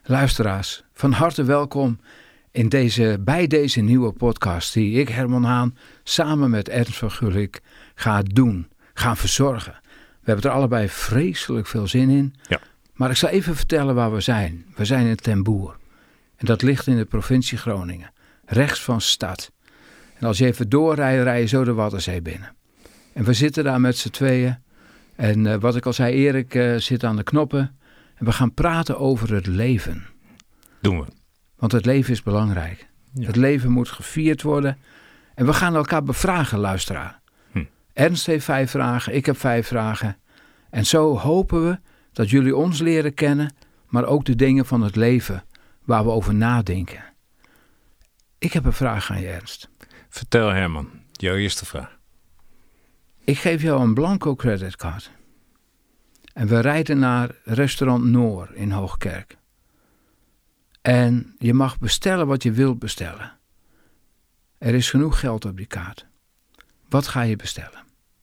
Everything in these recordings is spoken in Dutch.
Luisteraars, van harte welkom bij deze nieuwe podcast die ik, Herman Haan, samen met Ernst van Gulik gaan verzorgen. We hebben er allebei vreselijk veel zin in. Ja. Maar ik zal even vertellen waar we zijn. We zijn in Ten Boer. En dat ligt in de provincie Groningen. Rechts van stad. En als je even doorrijdt, rij je zo de Waddenzee binnen. En we zitten daar met z'n tweeën. En wat ik al zei, Erik zit aan de knoppen. En we gaan praten over het leven. Doen we. Want het leven is belangrijk. Ja. Het leven moet gevierd worden. En we gaan elkaar bevragen, luisteraar. Ernst heeft 5 vragen, ik heb 5 vragen. En zo hopen we dat jullie ons leren kennen, maar ook de dingen van het leven waar we over nadenken. Ik heb een vraag aan je, Ernst. Vertel, Herman, jouw eerste vraag. Ik geef jou een blanco creditcard. En we rijden naar restaurant Noor in Hoogkerk. En je mag bestellen wat je wilt bestellen. Er is genoeg geld op die kaart. Wat ga je bestellen?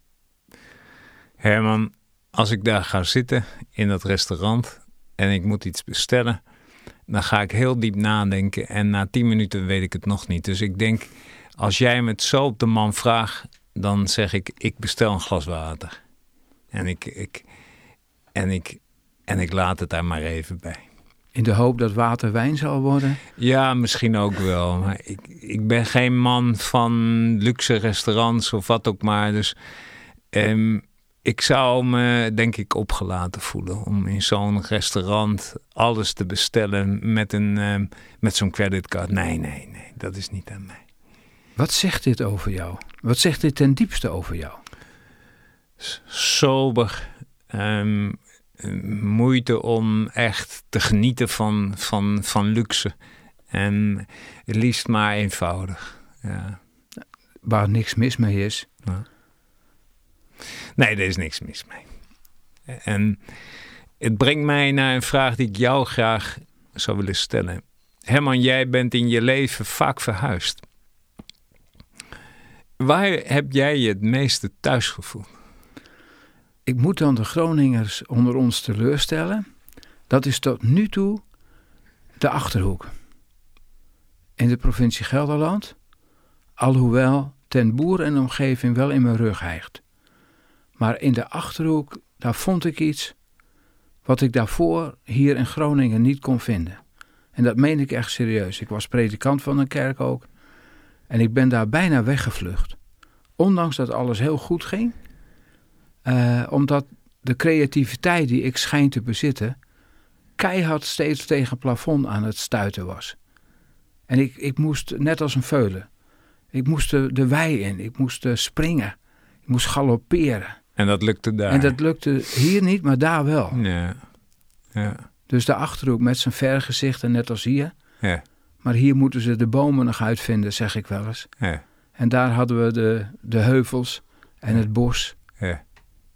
Herman, als ik daar ga zitten in dat restaurant en ik moet iets bestellen, dan ga ik heel diep nadenken en na 10 minuten weet ik het nog niet. Dus ik denk, als jij me het zo op de man vraagt, dan zeg ik bestel een glas water. En ik laat het daar maar even bij. In de hoop dat water wijn zal worden? Ja, misschien ook wel. Maar ik ben geen man van luxe restaurants of wat ook maar. Dus ik zou me, denk ik, opgelaten voelen om in zo'n restaurant alles te bestellen met zo'n creditcard. Nee, dat is niet aan mij. Wat zegt dit over jou? Wat zegt dit ten diepste over jou? Sober. Moeite om echt te genieten van luxe. En het liefst maar eenvoudig. Ja. Waar niks mis mee is. Ja. Nee, er is niks mis mee. En het brengt mij naar een vraag die ik jou graag zou willen stellen. Herman, jij bent in je leven vaak verhuisd. Waar heb jij je het meeste thuis gevoeld? Ik moet dan de Groningers onder ons teleurstellen. Dat is tot nu toe de Achterhoek. In de provincie Gelderland. Alhoewel Ten Boer en omgeving wel in mijn rug hijgt. Maar in de Achterhoek, daar vond ik iets wat ik daarvoor hier in Groningen niet kon vinden. En dat meen ik echt serieus. Ik was predikant van een kerk ook. En ik ben daar bijna weggevlucht. Ondanks dat alles heel goed ging. Omdat de creativiteit die ik schijn te bezitten keihard steeds tegen het plafond aan het stuiten was. En ik moest, net als een veulen, ik moest de wei in, ik moest springen, ik moest galopperen. En dat lukte daar? En dat lukte hier niet, maar daar wel. Ja. Dus de Achterhoek met zijn vergezichten, net als hier. Ja. Maar hier moeten ze de bomen nog uitvinden, zeg ik wel eens. Ja. En daar hadden we de heuvels en het bos. Ja.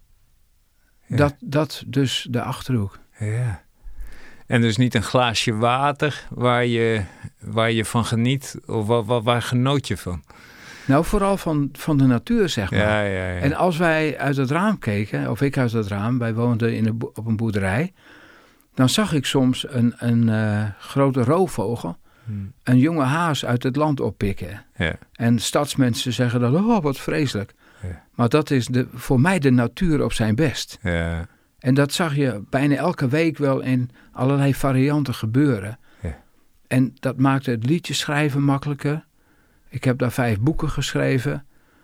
Ja. Dat dus de Achterhoek. Ja. En dus niet een glaasje water waar je van geniet? Of waar genoot je van? Nou, vooral van de natuur, zeg maar. Ja. En als wij uit het raam keken, of ik uit het raam, wij woonden op een boerderij, dan zag ik soms een grote roofvogel, een jonge haas uit het land oppikken. Ja. En stadsmensen zeggen dan, oh, wat vreselijk. Ja. Maar dat is voor mij de natuur op zijn best. Ja. En dat zag je bijna elke week wel in allerlei varianten gebeuren. Ja. En dat maakte het liedjes schrijven makkelijker. Ik heb daar 5 boeken geschreven.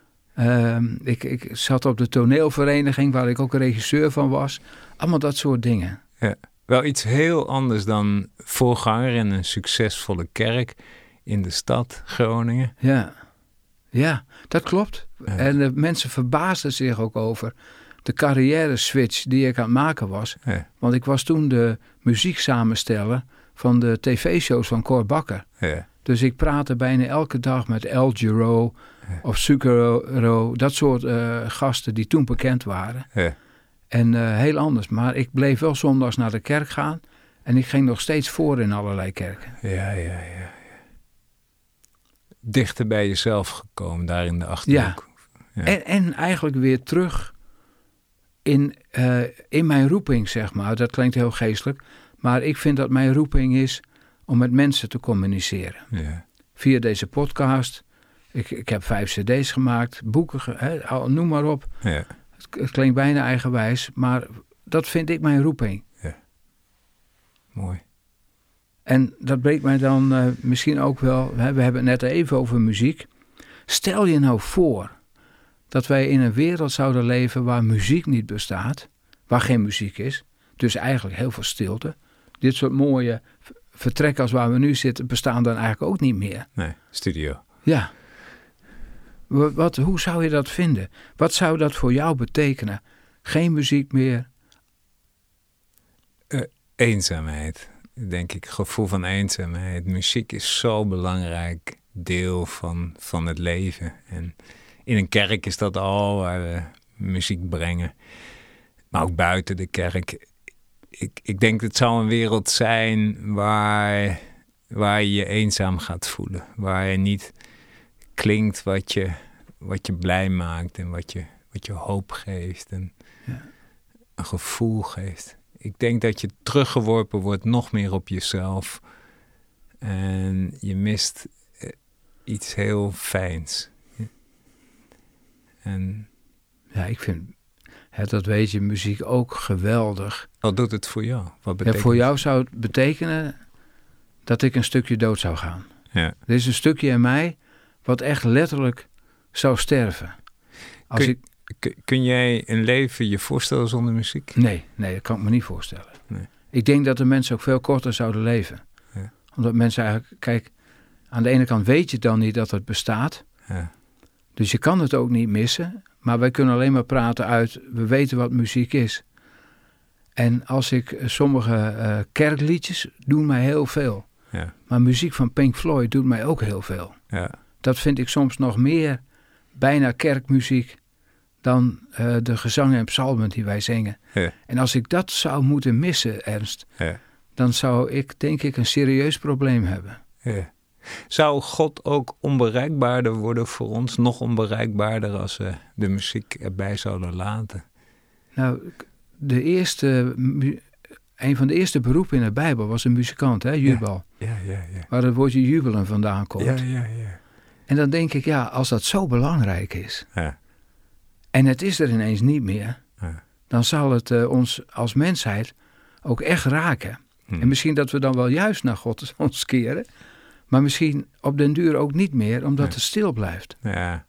Ik zat op de toneelvereniging waar ik ook regisseur van was. Allemaal dat soort dingen. Ja. Wel iets heel anders dan voorganger in een succesvolle kerk in de stad Groningen. Ja, dat klopt. Ja. En de mensen verbaasden zich ook over de carrière switch die ik aan het maken was. Ja. Want ik was toen de muzieksamensteller van de tv-shows van Cor Bakker. Ja. Dus ik praatte bijna elke dag met El Giro of Sucero, dat soort gasten die toen bekend waren. Ja. En heel anders. Maar ik bleef wel zondags naar de kerk gaan. En ik ging nog steeds voor in allerlei kerken. Ja. Dichter bij jezelf gekomen, daar in de Achterhoek. Ja. En eigenlijk weer terug in mijn roeping, zeg maar. Dat klinkt heel geestelijk. Maar ik vind dat mijn roeping is om met mensen te communiceren. Ja. Via deze podcast. Ik heb 5 cd's gemaakt, boeken, noem maar op. Ja. Het klinkt bijna eigenwijs, maar dat vind ik mijn roeping. Ja. Mooi. En dat brengt mij dan misschien ook wel... We hebben het net even over muziek. Stel je nou voor dat wij in een wereld zouden leven waar muziek niet bestaat. Waar geen muziek is. Dus eigenlijk heel veel stilte. Dit soort mooie vertrekken als waar we nu zitten bestaan dan eigenlijk ook niet meer. Nee, studio. Ja. Hoe zou je dat vinden? Wat zou dat voor jou betekenen? Geen muziek meer? Eenzaamheid, denk ik. Gevoel van eenzaamheid. Muziek is zo'n belangrijk deel van het leven. En in een kerk is dat al, waar we muziek brengen. Maar ook buiten de kerk. Ik denk dat het zou een wereld zijn waar je je eenzaam gaat voelen. Waar je niet klinkt wat je blij maakt en wat je hoop geeft en een gevoel geeft. Ik denk dat je teruggeworpen wordt nog meer op jezelf en je mist iets heel fijns. En ja, ik vind, dat weet je, muziek ook geweldig. Wat doet het voor jou? Wat betekent voor jou zou het betekenen dat ik een stukje dood zou gaan. Ja. Er is een stukje in mij wat echt letterlijk zou sterven. Kun jij een leven je voorstellen zonder muziek? Nee, dat kan ik me niet voorstellen. Nee. Ik denk dat de mensen ook veel korter zouden leven. Ja. Omdat mensen eigenlijk, kijk, aan de ene kant weet je dan niet dat het bestaat. Ja. Dus je kan het ook niet missen. Maar wij kunnen alleen maar praten uit, we weten wat muziek is. En als ik sommige kerkliedjes doen mij heel veel. Ja. Maar muziek van Pink Floyd doet mij ook heel veel. Ja. Dat vind ik soms nog meer bijna kerkmuziek dan de gezangen en psalmen die wij zingen. Ja. En als ik dat zou moeten missen, Ernst, Ja. dan zou ik denk ik een serieus probleem hebben. Ja. Zou God ook onbereikbaarder worden voor ons? Nog onbereikbaarder als we de muziek erbij zouden laten? Nou, een van de eerste beroepen in de Bijbel was een muzikant, hè, Jubal. Ja. Waar het woordje jubelen vandaan komt. Ja. En dan denk ik, ja, als dat zo belangrijk is, Ja. en het is er ineens niet meer, Ja. dan zal het ons als mensheid ook echt raken. En misschien dat we dan wel juist naar God ons keren, maar misschien op den duur ook niet meer, omdat het stil blijft. Ja.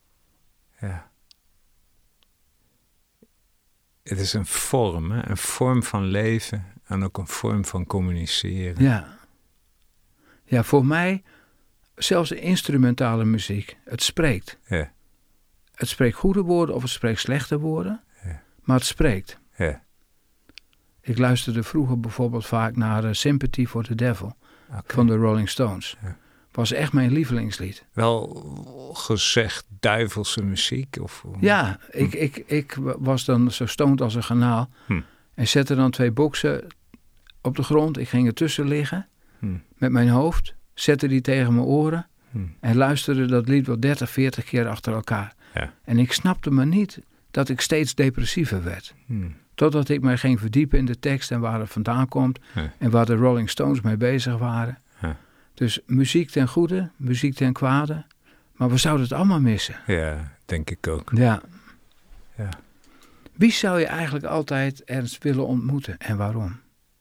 Het is een vorm, hè? Een vorm van leven en ook een vorm van communiceren. Ja, voor mij, zelfs de instrumentale muziek, het spreekt. Ja. Het spreekt goede woorden of het spreekt slechte woorden, maar het spreekt. Ja. Ik luisterde vroeger bijvoorbeeld vaak naar Sympathy for the Devil van de Rolling Stones. Ja. Was echt mijn lievelingslied. Wel gezegd duivelse muziek? Ja, ik was dan zo stoned als een garnaal. En zette dan 2 boksen op de grond. Ik ging ertussen liggen met mijn hoofd. Zette die tegen mijn oren. En luisterde dat lied wel 30, 40 keer achter elkaar. Ja. En ik snapte maar niet dat ik steeds depressiever werd. Totdat ik mij ging verdiepen in de tekst en waar het vandaan komt. En waar de Rolling Stones mee bezig waren. Dus muziek ten goede, muziek ten kwade. Maar we zouden het allemaal missen. Ja, denk ik ook. Ja. Ja. Wie zou je eigenlijk altijd Ernst willen ontmoeten en waarom?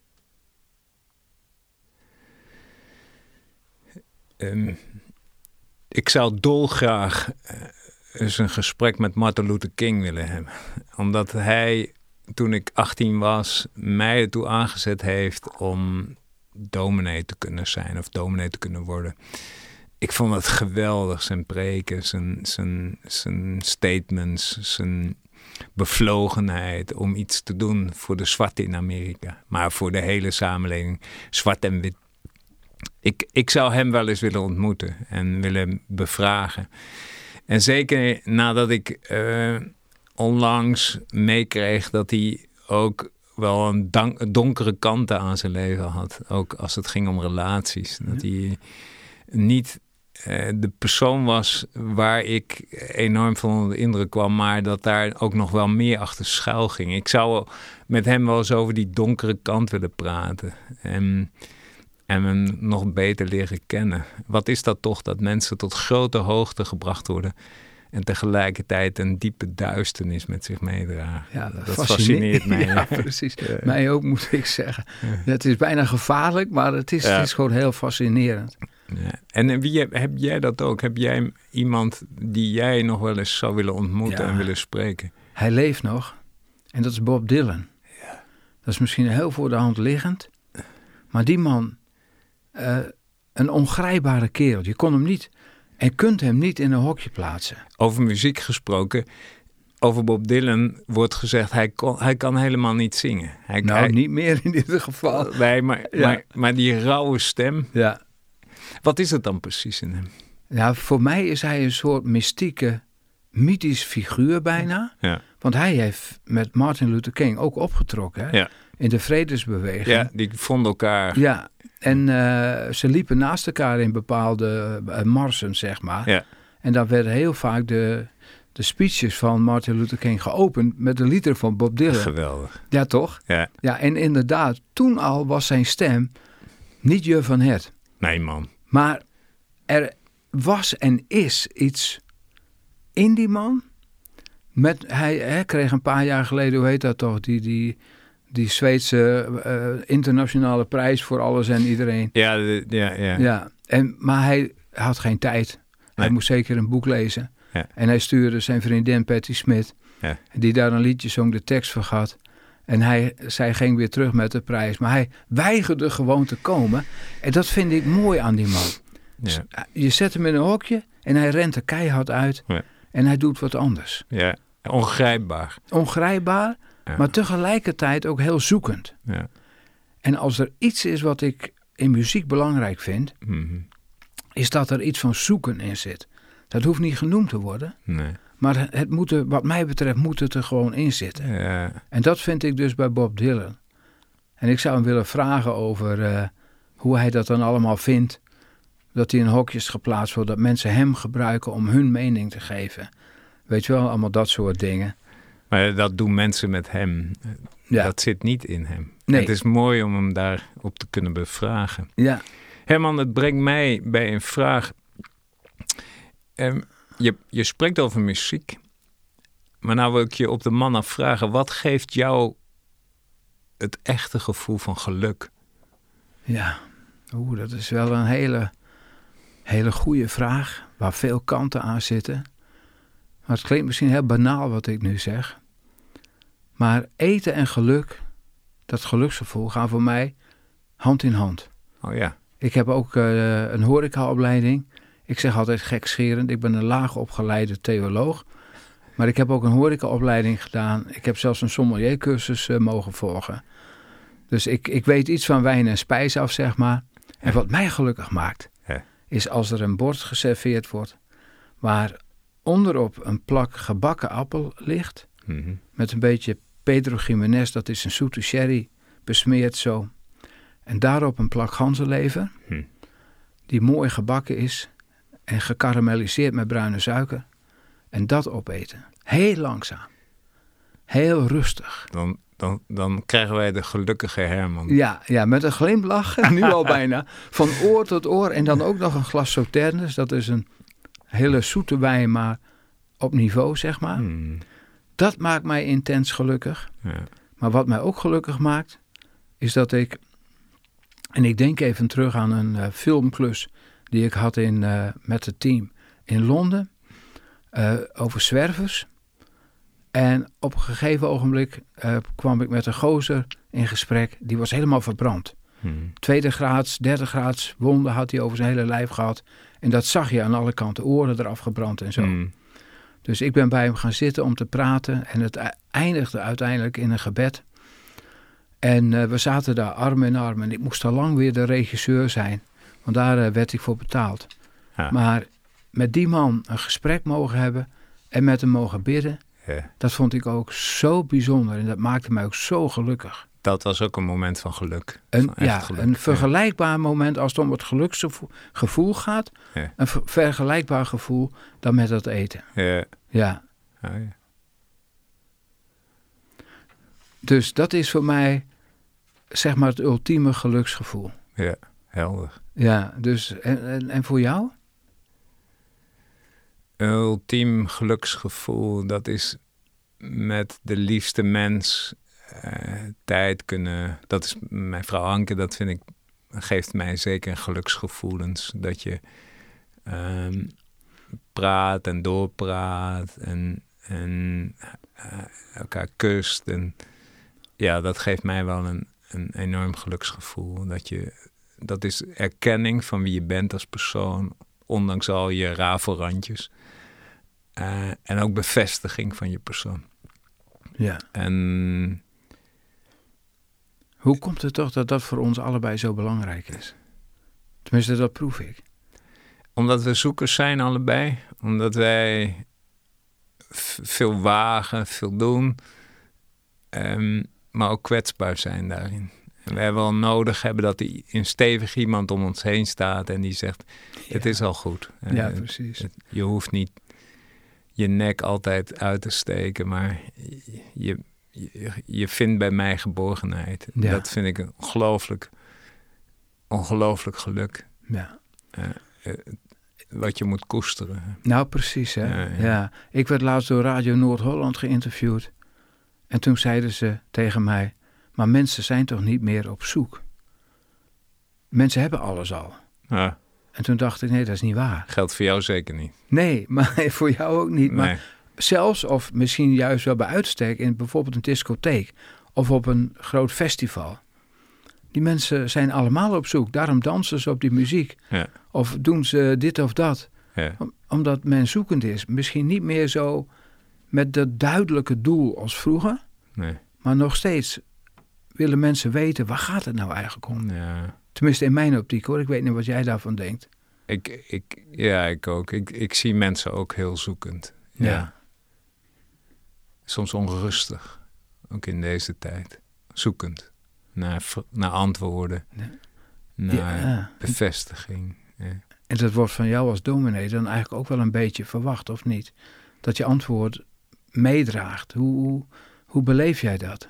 Ik zou dolgraag eens een gesprek met Martin Luther King willen hebben. Omdat hij, toen ik 18 was, mij ertoe aangezet heeft om dominee te kunnen zijn of dominee te kunnen worden. Ik vond het geweldig, zijn preken, zijn statements, zijn bevlogenheid om iets te doen voor de zwarten in Amerika. Maar voor de hele samenleving, zwart en wit. Ik zou hem wel eens willen ontmoeten en willen bevragen. En zeker nadat ik onlangs meekreeg dat hij ook wel een donkere kanten aan zijn leven had. Ook als het ging om relaties. Dat hij niet de persoon was waar ik enorm van onder de indruk kwam, maar dat daar ook nog wel meer achter schuil ging. Ik zou met hem wel eens over die donkere kant willen praten en hem nog beter leren kennen. Wat is dat toch, dat mensen tot grote hoogte gebracht worden en tegelijkertijd een diepe duisternis met zich meedragen. Ja, dat fascineert mij. Ja, precies. Mij ook, moet ik zeggen. Ja. Het is bijna gevaarlijk, maar het is gewoon heel fascinerend. Ja. En heb jij dat ook? Heb jij iemand die jij nog wel eens zou willen ontmoeten en willen spreken? Hij leeft nog. En dat is Bob Dylan. Ja. Dat is misschien heel voor de hand liggend. Maar die man, een ongrijpbare kerel. Je kon hem niet en kunt hem niet in een hokje plaatsen. Over muziek gesproken. Over Bob Dylan wordt gezegd, hij kan helemaal niet zingen. Niet meer in ieder geval. Nee, maar die rauwe stem. Ja. Wat is het dan precies in hem? Ja, voor mij is hij een soort mystieke, mythisch figuur bijna. Ja. Want hij heeft met Martin Luther King ook opgetrokken. Hè? Ja. In de vredesbeweging. Ja, die vonden elkaar. Ja, en ze liepen naast elkaar in bepaalde marsen, zeg maar. Ja. En dan werden heel vaak de speeches van Martin Luther King geopend met de liederen van Bob Dylan. Geweldig. Ja, toch? Ja. Ja, en inderdaad, toen al was zijn stem niet je van het. Nee, man. Maar er was en is iets in die man. Hij kreeg een paar jaar geleden, hoe heet dat toch, die Zweedse internationale prijs voor alles en iedereen. Ja. Maar hij had geen tijd. Nee. Hij moest zeker een boek lezen. Ja. En hij stuurde zijn vriendin Patti Smith, die daar een liedje zong, de tekst vergat. En zij ging weer terug met de prijs. Maar hij weigerde gewoon te komen. En dat vind ik mooi aan die man. Ja. Je zet hem in een hokje en hij rent er keihard uit. Ja. En hij doet wat anders. Ja, ongrijpbaar. Ongrijpbaar, maar tegelijkertijd ook heel zoekend. Ja. En als er iets is wat ik in muziek belangrijk vind, is dat er iets van zoeken in zit. Dat hoeft niet genoemd te worden. Nee. Maar wat mij betreft moet het er gewoon in zitten. Ja. En dat vind ik dus bij Bob Dylan. En ik zou hem willen vragen over hoe hij dat dan allemaal vindt. Dat hij in hokjes geplaatst wordt. Dat mensen hem gebruiken om hun mening te geven. Weet je wel, allemaal dat soort dingen. Maar dat doen mensen met hem. Ja. Dat zit niet in hem. Nee. Het is mooi om hem daarop te kunnen bevragen. Ja. Herman, het brengt mij bij een vraag. Je spreekt over muziek. Maar nou wil ik je op de man af vragen. Wat geeft jou het echte gevoel van geluk? Ja, dat is wel een hele goede vraag. Waar veel kanten aan zitten. Maar het klinkt misschien heel banaal wat ik nu zeg. Maar eten en geluk, dat geluksgevoel, gaan voor mij hand in hand. Oh ja. Ik heb ook een horecaopleiding. Ik zeg altijd gekscherend, ik ben een laag opgeleide theoloog. Maar ik heb ook een horecaopleiding gedaan. Ik heb zelfs een sommeliercursus mogen volgen. Dus ik weet iets van wijn en spijs af, zeg maar. En wat mij gelukkig maakt, is als er een bord geserveerd wordt, waar onderop een plak gebakken appel ligt, met een beetje Pedro Jiménez, dat is een zoete sherry, besmeerd zo. En daarop een plak ganzenlever, die mooi gebakken is en gekarameliseerd met bruine suiker. En dat opeten. Heel langzaam. Heel rustig. Dan krijgen wij de gelukkige Herman. Ja, met een glimlach, nu al bijna. Van oor tot oor. En dan ook nog een glas Sauternes. Dat is een hele zoete wijn, maar op niveau, zeg maar. Dat maakt mij intens gelukkig. Ja. Maar wat mij ook gelukkig maakt, is dat ik... En ik denk even terug aan een filmklus die ik had met het team in Londen. Over zwervers. En op een gegeven ogenblik kwam ik met een gozer in gesprek. Die was helemaal verbrand. 2e graads, 3e graads wonden had hij over zijn hele lijf gehad. En dat zag je aan alle kanten. Oren eraf gebrand en zo. Dus ik ben bij hem gaan zitten om te praten. En het eindigde uiteindelijk in een gebed. En we zaten daar arm in arm. En ik moest al lang weer de regisseur zijn. Want daar werd ik voor betaald. Ja. Maar met die man een gesprek mogen hebben. En met hem mogen bidden. Ja. Dat vond ik ook zo bijzonder. En dat maakte mij ook zo gelukkig. Dat was ook een moment van geluk. Een vergelijkbaar moment als het om het geluksgevoel gaat. Ja. Een vergelijkbaar gevoel dan met dat eten. Ja. Ja. Oh, ja. Dus dat is voor mij, zeg maar, het ultieme geluksgevoel. Ja, helder. Ja, dus en voor jou? Ultiem geluksgevoel, dat is met de liefste mens tijd kunnen... Dat is mijn vrouw Anke, dat vind ik, geeft mij zeker geluksgevoelens. Dat je praat en doorpraat en elkaar kust. En ja, dat geeft mij wel een enorm geluksgevoel. Dat is erkenning van wie je bent als persoon, ondanks al je rafelrandjes. En ook bevestiging van je persoon. Ja. En hoe komt het toch dat dat voor ons allebei zo belangrijk is? Tenminste, dat proef ik. Omdat we zoekers zijn allebei. Omdat wij veel wagen, veel doen. Maar ook kwetsbaar zijn daarin. En wij wel nodig hebben dat er een stevig iemand om ons heen staat en die zegt, het is al goed. Ja, precies. Je hoeft niet je nek altijd uit te steken, maar je vindt bij mij geborgenheid. Ja. Dat vind ik een ongelooflijk geluk. Ja. Wat je moet koesteren. Nou, precies, hè. Ja. Ik werd laatst door Radio Noord-Holland geïnterviewd. En toen zeiden ze tegen mij, maar mensen zijn toch niet meer op zoek? Mensen hebben alles al. Ja. En toen dacht ik, nee, dat is niet waar. Geldt voor jou zeker niet. Nee, maar voor jou ook niet. Nee. Maar zelfs, of misschien juist wel bij uitstek, in bijvoorbeeld een discotheek of op een groot festival. Die mensen zijn allemaal op zoek. Daarom dansen ze op die muziek. Ja. Of doen ze dit of dat. Ja. Omdat men zoekend is. Misschien niet meer zo met dat duidelijke doel als vroeger. Nee. Maar nog steeds willen mensen weten, waar gaat het nou eigenlijk om? Ja. Tenminste in mijn optiek hoor. Ik weet niet wat jij daarvan denkt. Ik ook. Ik zie mensen ook heel zoekend. Ja. Soms onrustig. Ook in deze tijd. Zoekend. Naar antwoorden. Ja. Naar bevestiging. Ja. En dat wordt van jou als dominee dan eigenlijk ook wel een beetje verwacht, of niet? Dat je antwoord meedraagt. Hoe beleef jij dat?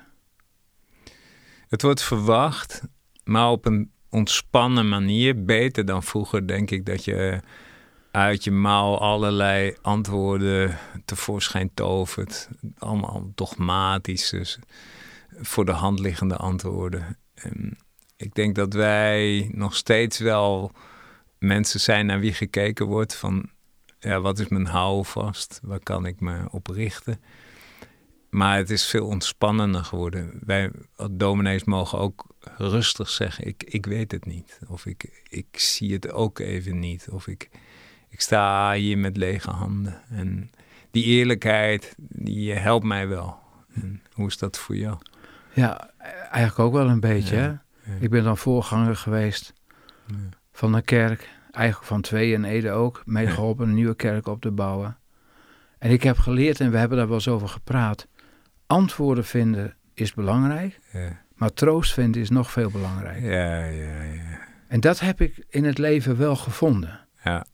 Het wordt verwacht, maar op een ontspannen manier. Beter dan vroeger, denk ik, dat je uit je mouw allerlei antwoorden tevoorschijn tovert. Allemaal dogmatische, voor de hand liggende antwoorden. Ik denk dat wij nog steeds wel mensen zijn naar wie gekeken wordt van, ja, wat is mijn houvast? Waar kan ik me op richten? Maar het is veel ontspannender geworden. Wij als dominees mogen ook rustig zeggen, ik weet het niet. Of ik zie het ook even niet. Of ik sta hier met lege handen. En die eerlijkheid, die helpt mij wel. En hoe is dat voor jou? Ja, eigenlijk ook wel een beetje. Ja. Ik ben dan voorganger geweest van een kerk. Eigenlijk van 2 in Ede ook. Meegeholpen een nieuwe kerk op te bouwen. En ik heb geleerd, en we hebben daar wel eens over gepraat. Antwoorden vinden is belangrijk. Ja. Maar troost vinden is nog veel belangrijker. Ja. En dat heb ik in het leven wel gevonden. Ja.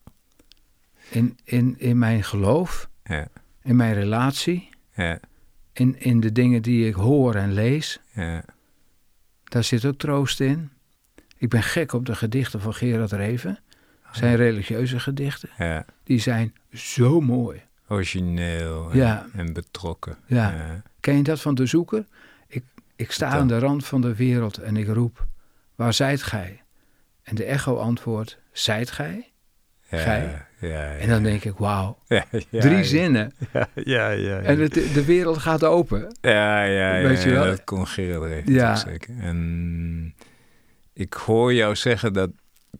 In mijn geloof. Ja. In mijn relatie. Ja. In de dingen die ik hoor en lees. Ja. Daar zit ook troost in. Ik ben gek op de gedichten van Gerard Reven. Zijn religieuze gedichten. Ja. Die zijn zo mooi. Origineel en betrokken. Ja. Ken je dat van De Zoeker? Ik sta aan de rand van de wereld en ik roep, waar zijt gij? En de echo antwoordt, zijt gij? Gij? Ja. En dan denk ik, wauw. Ja, 3 zinnen. Ja. En de wereld gaat open. Ja. Weet je wel? Dat kon Gerard Reven zeker. En ik hoor jou zeggen dat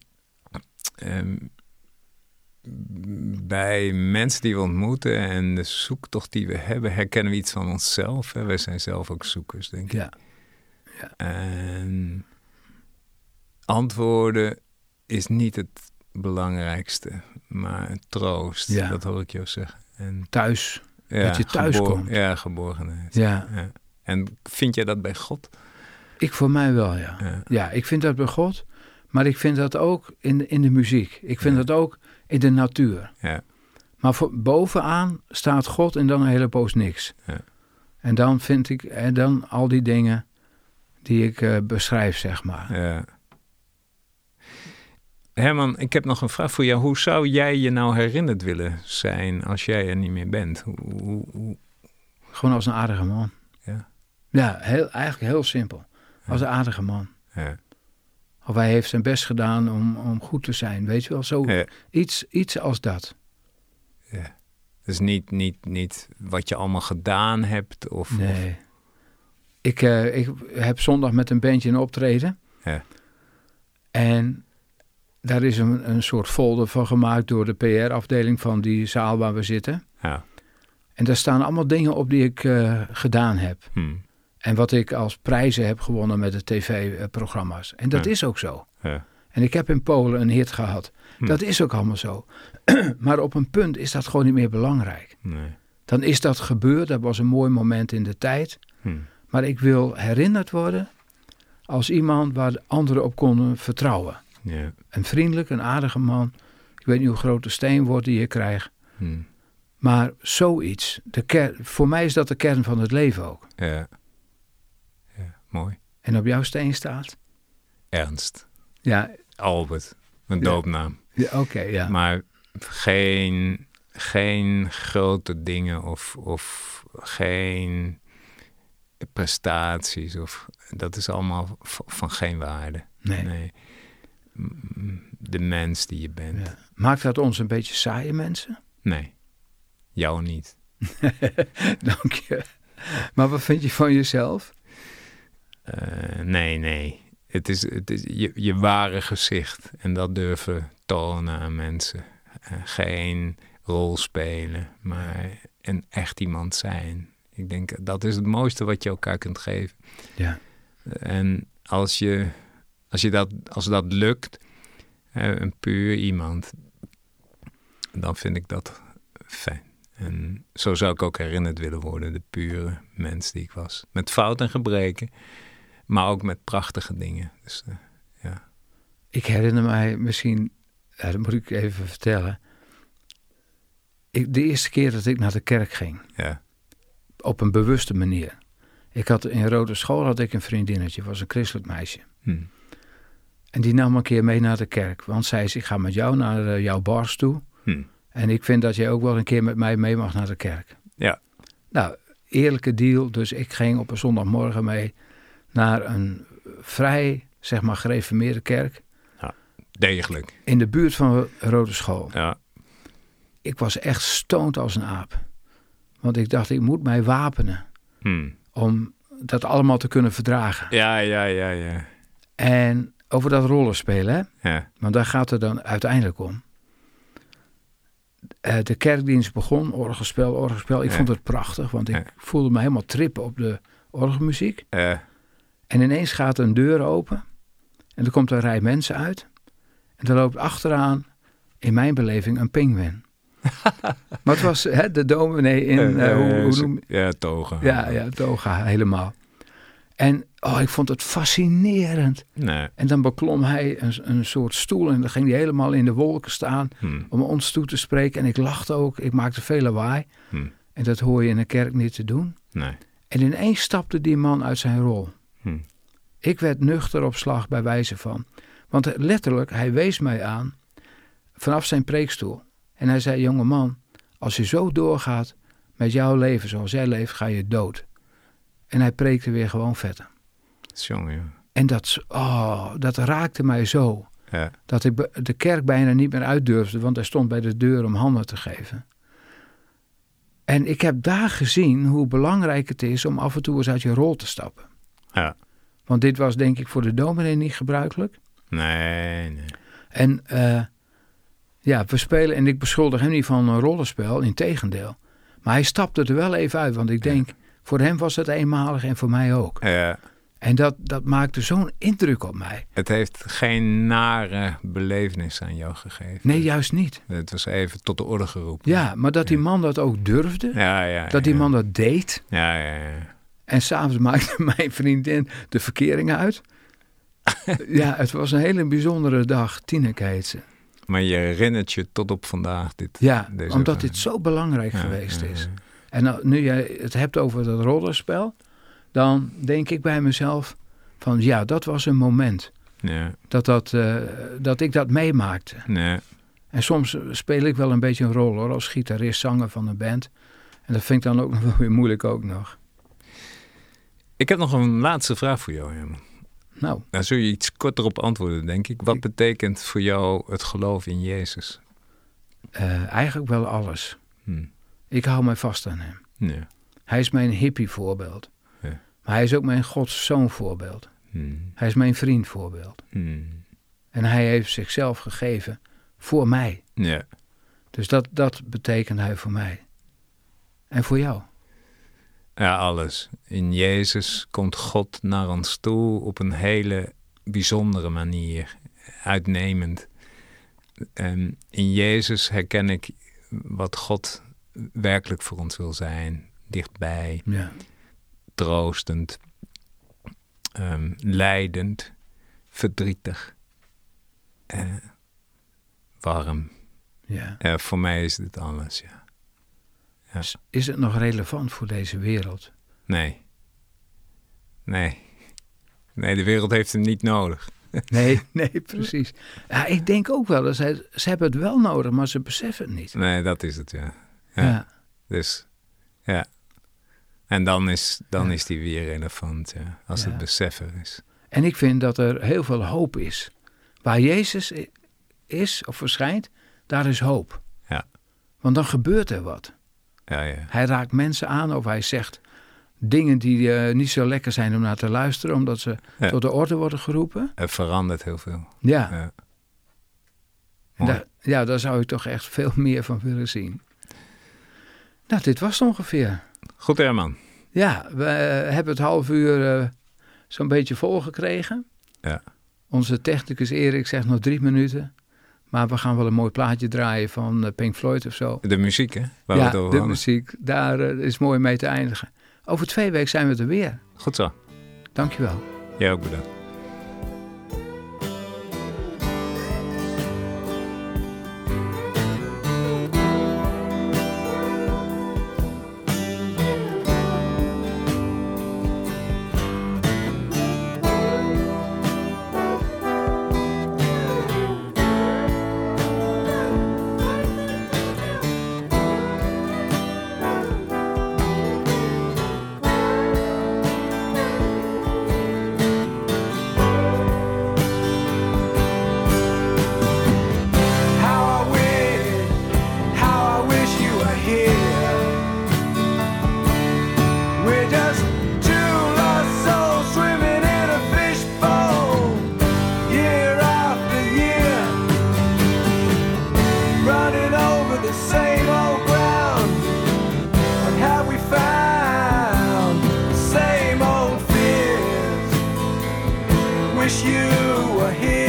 bij mensen die we ontmoeten en de zoektocht die we hebben, herkennen we iets van onszelf. Hè? Wij zijn zelf ook zoekers, denk ik. Ja. En antwoorden is niet het belangrijkste, maar troost. Ja. Dat hoor ik jou zeggen. En thuis. Dat je thuis komt. Ja, geborgenheid. Ja. En vind jij dat bij God? Voor mij wel, ja. Ja, ik vind dat bij God, maar ik vind dat ook in de muziek. Ik vind dat ook in de natuur. Ja. Maar bovenaan staat God en dan een hele poos niks. Ja. En dan vind ik dan al die dingen die ik beschrijf, zeg maar. Ja. Herman, ik heb nog een vraag voor jou. Hoe zou jij je nou herinnerd willen zijn als jij er niet meer bent? Hoe... Gewoon als een aardige man. Ja. Ja, eigenlijk heel simpel. Als een aardige man. Ja. Of hij heeft zijn best gedaan om goed te zijn. Weet je wel, zo iets als dat. Ja. Dus niet wat je allemaal gedaan hebt? Nee. Of... Ik heb zondag met een bandje een optreden. Ja. En daar is een soort folder van gemaakt door de PR-afdeling van die zaal waar we zitten. Ja. En daar staan allemaal dingen op die ik gedaan heb. En wat ik als prijzen heb gewonnen met de tv-programma's. En dat is ook zo. Ja. En ik heb in Polen een hit gehad. Dat is ook allemaal zo. Maar op een punt is dat gewoon niet meer belangrijk. Nee. Dan is dat gebeurd. Dat was een mooi moment in de tijd. Maar ik wil herinnerd worden als iemand waar de anderen op konden vertrouwen. Ja. Een vriendelijk, een aardige man. Ik weet niet hoe groot de steen wordt die je krijgt. Maar zoiets. Voor mij is dat de kern van het leven ook. Ja. Ja, mooi. En op jouw steen staat? Ernst. Ja. Albert. Een doopnaam. Ja, oké, ja. Maar geen grote dingen of geen prestaties. Dat is allemaal van geen waarde. Nee. De mens die je bent. Ja. Maakt dat ons een beetje saaie mensen? Nee. Jou niet. Dank je. Maar wat vind je van jezelf? Nee. Het is je ware gezicht. En dat durven tonen aan mensen. Geen rol spelen, maar een echt iemand zijn. Ik denk, dat is het mooiste wat je elkaar kunt geven. Ja. En als dat lukt, een puur iemand, dan vind ik dat fijn. En zo zou ik ook herinnerd willen worden, de pure mens die ik was. Met fout en gebreken, maar ook met prachtige dingen. Dus, ja. Ik herinner mij misschien, dat moet ik even vertellen. De eerste keer dat ik naar de kerk ging. Ja. Op een bewuste manier. In Rode School had ik een vriendinnetje, was een christelijk meisje. En die nam een keer mee naar de kerk. Want zei ze, ik ga met jou naar jouw bars toe. En ik vind dat jij ook wel een keer met mij mee mag naar de kerk. Ja. Nou, eerlijke deal. Dus ik ging op een zondagmorgen mee naar een vrij, zeg maar, gereformeerde kerk. Ja, degelijk. In de buurt van Rode School. Ja. Ik was echt stoned als een aap. Want ik dacht, ik moet mij wapenen. Om dat allemaal te kunnen verdragen. Ja. En over dat rollenspelen, hè? Ja. Want daar gaat het dan uiteindelijk om. De kerkdienst begon, orgelspel. Ik vond het prachtig, want ik voelde me helemaal trippen op de orgelmuziek. En ineens gaat een deur open. En er komt een rij mensen uit. En er loopt achteraan, in mijn beleving, een pinguïn. Maar het was de dominee in... hoe noem je? Ja, toga. Ja, toga, helemaal. En ik vond het fascinerend. Nee. En dan beklom hij een soort stoel en dan ging hij helemaal in de wolken staan om ons toe te spreken. En ik lachte ook, ik maakte veel lawaai. En dat hoor je in een kerk niet te doen. Nee. En ineens stapte die man uit zijn rol. Ik werd nuchter op slag bij wijze van. Want letterlijk, hij wees mij aan vanaf zijn preekstoel. En hij zei, jonge man, als je zo doorgaat met jouw leven zoals jij leeft, ga je dood. En hij preekte weer gewoon verder. Jongen, ja. En dat raakte mij zo. Ja. Dat ik de kerk bijna niet meer uit durfde, want hij stond bij de deur om handen te geven. En ik heb daar gezien hoe belangrijk het is om af en toe eens uit je rol te stappen. Ja. Want dit was denk ik voor de dominee niet gebruikelijk. Nee. En we spelen, en ik beschuldig hem niet van een rollenspel, integendeel. Maar hij stapte er wel even uit, want ik denk, voor hem was het eenmalig en voor mij ook. Ja. En dat maakte zo'n indruk op mij. Het heeft geen nare belevenis aan jou gegeven. Nee, juist niet. Het was even tot de orde geroepen. Ja, maar dat die man dat ook durfde. Ja. Dat die man dat deed. Ja. En s'avonds maakte mijn vriendin de verkering uit. Ja, het was een hele bijzondere dag. Tineke heet ze. Maar je herinnert je tot op vandaag dit. Ja, omdat dit zo belangrijk geweest is. En nou, nu jij het hebt over dat rollenspel, dan denk ik bij mezelf van ja, dat was een moment. Ja. Dat ik dat meemaakte. Ja. En soms speel ik wel een beetje een rol hoor, als gitarist, zanger van een band. En dat vind ik dan ook nog wel weer moeilijk ook nog. Ik heb nog een laatste vraag voor jou, Herman. Nou. Daar zul je iets korter op antwoorden, denk ik. Wat betekent voor jou het geloof in Jezus? Eigenlijk wel alles. Ik hou mij vast aan hem. Ja. Hij is mijn hippie voorbeeld. Ja. Maar hij is ook mijn Gods zoon voorbeeld. Hij is mijn vriend voorbeeld. En hij heeft zichzelf gegeven voor mij. Ja. Dus dat betekent hij voor mij. En voor jou? Ja, alles. In Jezus komt God naar ons toe op een hele bijzondere manier. Uitnemend. In Jezus herken ik wat God werkelijk voor ons wil zijn. Dichtbij. Ja. Troostend. Lijdend. Verdrietig. Warm. Ja. Voor mij is dit alles, ja. Ja. Is het nog relevant voor deze wereld? Nee, de wereld heeft hem niet nodig. Nee, precies. Ja, ik denk ook wel, ze hebben het wel nodig, maar ze beseffen het niet. Nee, dat is het, ja. Dus, ja. En dan is die weer relevant, ja. Als het beseffen is. En ik vind dat er heel veel hoop is. Waar Jezus is of verschijnt, daar is hoop. Ja. Want dan gebeurt er wat. Ja. Hij raakt mensen aan of hij zegt dingen die niet zo lekker zijn om naar te luisteren, omdat ze tot de orde worden geroepen. Het verandert heel veel. Ja. Daar zou ik toch echt veel meer van willen zien. Nou, dit was het ongeveer. Goed, Herman. Ja, we hebben het half uur zo'n beetje volgekregen. Ja. Onze technicus Erik zegt nog 3 minuten. Maar we gaan wel een mooi plaatje draaien van Pink Floyd of zo. De muziek, hè? Muziek. Daar is mooi mee te eindigen. Over 2 weken zijn we er weer. Goed zo. Dankjewel. Jij ook bedankt. Wish you were here.